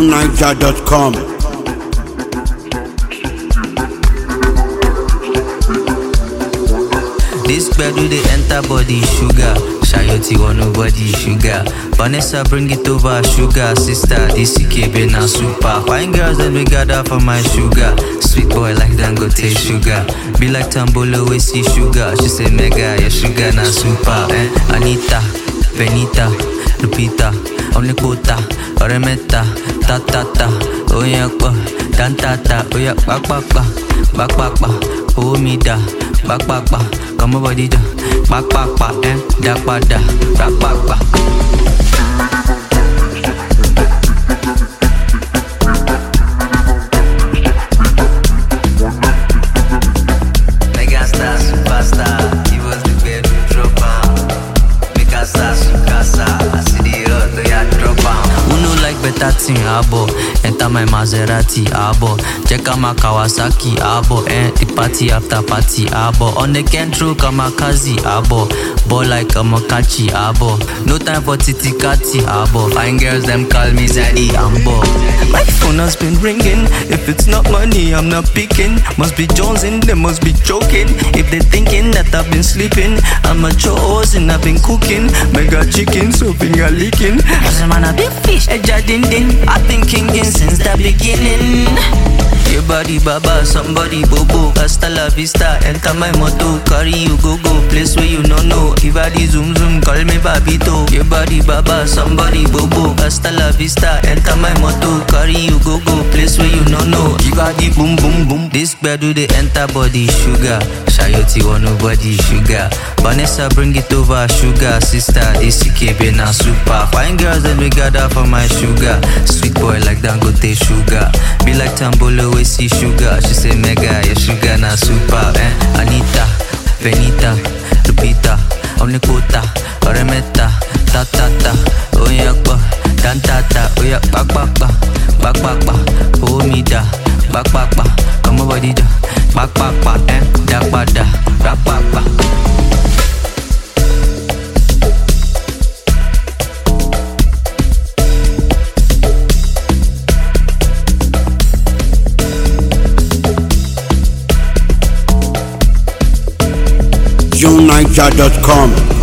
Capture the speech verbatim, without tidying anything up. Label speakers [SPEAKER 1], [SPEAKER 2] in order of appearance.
[SPEAKER 1] June Niger dot com.
[SPEAKER 2] This bed do they enter body sugar. Shayoti want nobody sugar. Vanessa bring it over sugar. Sister, this C K B na super. Fine girls then we gather for my sugar. Sweet boy like Dangote sugar. Be like Tambolo we see sugar. She say mega, your sugar na super. eh? Anita, Benita, Lupita, only quota, Oremeta, ta ta ta, oh yeah, dan ta ta, oh yeah, back back back, back back back, oh me da, back back back, come over the back back back, eh, da ba da, back back back. Megastar, superstar, he was the bedroom dropper. Mikasa, Sukasa, I see the road, yeah, drop out. Who no like better thing, abo? Enter my Maserati, abo. Check out my Kawasaki, abo. Eh, the party after party, abo. On the Kentro, Kamakazi, abo. Ball like a Mokachi, abo. No time for titikati, abo. Fine girls, them call me Zaddy, ambo. My phone has been ringing. If it's not money, I'm not picking. Must be jonesing, they must be joking. If they thinking that I've been sleeping, I'm a chores and I've been cooking. Mega chicken, so finger licking. As a man, a big fish, a jardin din. I've been kinging since the beginning. Your body baba, somebody bobo. Hasta la vista, enter my moto. Carry you go go, place where you no know. If I di zoom zoom, call me babito. Your body baba, somebody bobo. Hasta la vista, enter my moto. Carry you go go, place where you no know. If I di boom boom boom. This bed do they enter body sugar. Shayoti want nobody sugar. Vanessa bring it over sugar. Sister, this C K B na super. Fine girls then we gather for my sugar. Sweet boy like Dangote sugar. Be like Tambolo we see sugar. She say mega, your sugar na super. eh? Anita, Benita, Lupita, only quota, Oremeta, ta ta ta, oh yeah, dan ta ta, oh yeah, back back back, back back back, oh me da, back back back, come over the back back back, eh, da ba da, back back back.
[SPEAKER 1] June Niger dot com.